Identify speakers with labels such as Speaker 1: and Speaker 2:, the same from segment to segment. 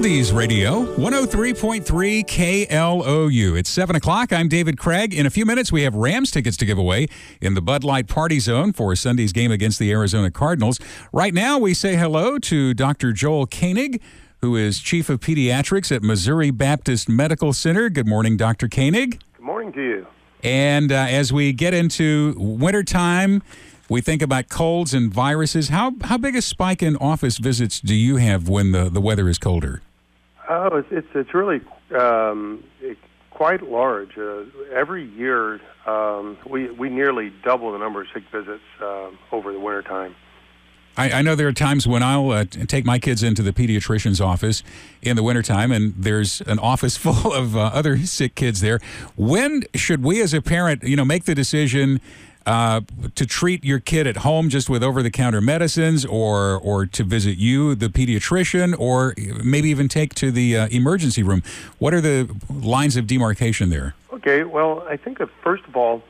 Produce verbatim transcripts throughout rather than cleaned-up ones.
Speaker 1: Oldies Radio, one oh three point three K L O U. It's seven o'clock. I'm David Craig. In a few minutes, we have Rams tickets to give away in the Bud Light Party Zone for Sunday's game against the Arizona Cardinals. Right now, we say hello to Doctor Joel Koenig, who is Chief of Pediatrics at Missouri Baptist Medical Center. Good morning, Doctor Koenig.
Speaker 2: Good morning to you.
Speaker 1: And uh, as we get into wintertime, we think about colds and viruses. How how big a spike in office visits do you have when the, the weather is colder?
Speaker 2: Oh, it's it's, it's really um, it, quite large. Uh, every year, um, we we nearly double the number of sick visits uh, over the wintertime.
Speaker 1: I, I know there are times when I'll uh, take my kids into the pediatrician's office in the wintertime, and there's an office full of uh, other sick kids there. When should we as a parent, you know, make the decision Uh, to treat your kid at home just with over-the-counter medicines, or or to visit you, the pediatrician, or maybe even take to the uh, emergency room? What are the lines of demarcation there?
Speaker 2: Okay, well, I think that first of all,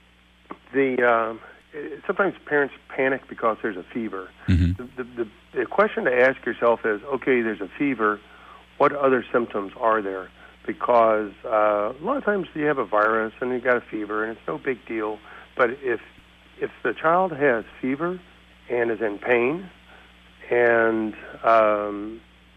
Speaker 2: the uh, sometimes parents panic because there's a fever.
Speaker 1: Mm-hmm.
Speaker 2: The, the, the, the question to ask yourself is, okay, there's a fever, what other symptoms are there? Because uh, a lot of times you have a virus and you got a fever and it's no big deal. But if if the child has fever and is in pain and um,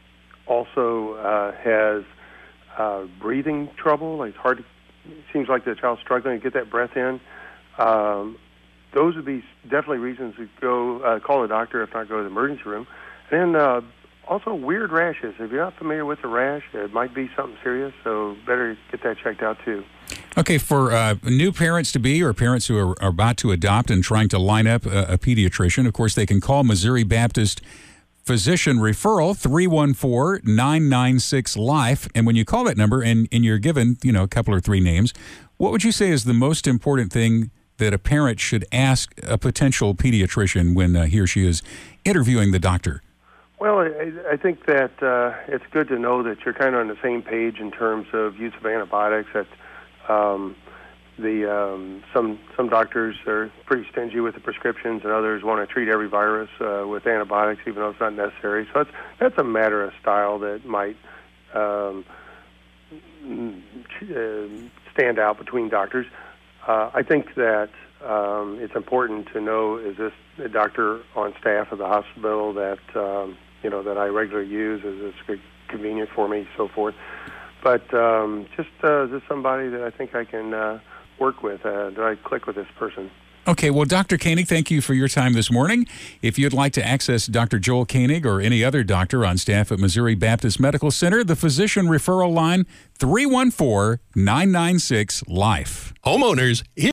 Speaker 2: also uh, has uh, breathing trouble, like it's hard to, it seems like the child's struggling to get that breath in, um, those would be definitely reasons to go uh, call a doctor, if not go to the emergency room. And then uh, also weird rashes. If you're not familiar with the rash, it might be something serious, so better get that checked out too.
Speaker 1: Okay, for uh, new parents to be or parents who are, are about to adopt and trying to line up a, a pediatrician, of course, they can call Missouri Baptist Physician Referral, three one four, nine nine six, LIFE. And when you call that number and, and you're given, you know, a couple or three names, what would you say is the most important thing that a parent should ask a potential pediatrician when uh, he or she is interviewing the doctor?
Speaker 2: Well, I, I think that uh, it's good to know that you're kind of on the same page in terms of use of antibiotics. That um, the um, some some doctors are pretty stingy with the prescriptions, and others want to treat every virus uh, with antibiotics, even though it's not necessary. So it's, that's a matter of style that might um, stand out between doctors. Uh, I think that um, it's important to know, is this a doctor on staff of the hospital that um, you know that I regularly use? Is this convenient for me, so forth? But um, just uh, is this somebody that I think I can uh, work with? Uh, do I click with this person?
Speaker 1: Okay, well, Doctor Koenig, thank you for your time this morning. If you'd like to access Doctor Joel Koenig or any other doctor on staff at Missouri Baptist Medical Center, the physician referral line, three one four, nine nine six, LIFE.
Speaker 3: Homeowners,